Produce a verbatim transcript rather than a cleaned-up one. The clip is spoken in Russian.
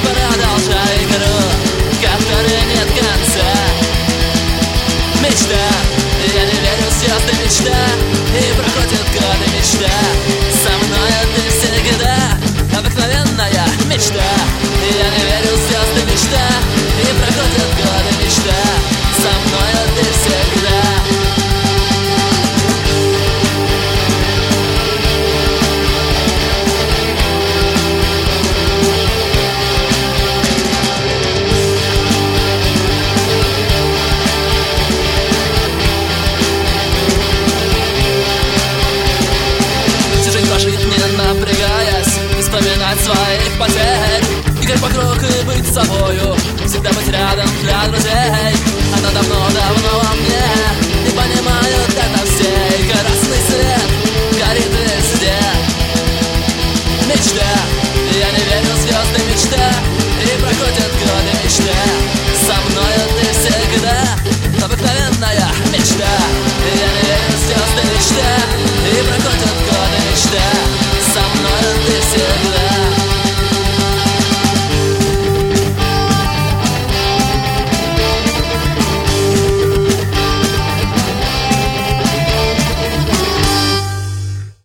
продолжай игру, которой нет конца. Мечта, я не верю в звезды, мечта, и проходят годы, мечта. Со мной ты всегда обыкновенная мечта. Я не верю в звезды, мечта, и проходят годы, мечта. Со мной ты всегда. Напрягаясь, не вспоминать своих потерь, играть вокруг и быть собою, всегда быть рядом для друзей. Она давно-давно во мне, не понимают это все, и красный свет горит везде. Мечта.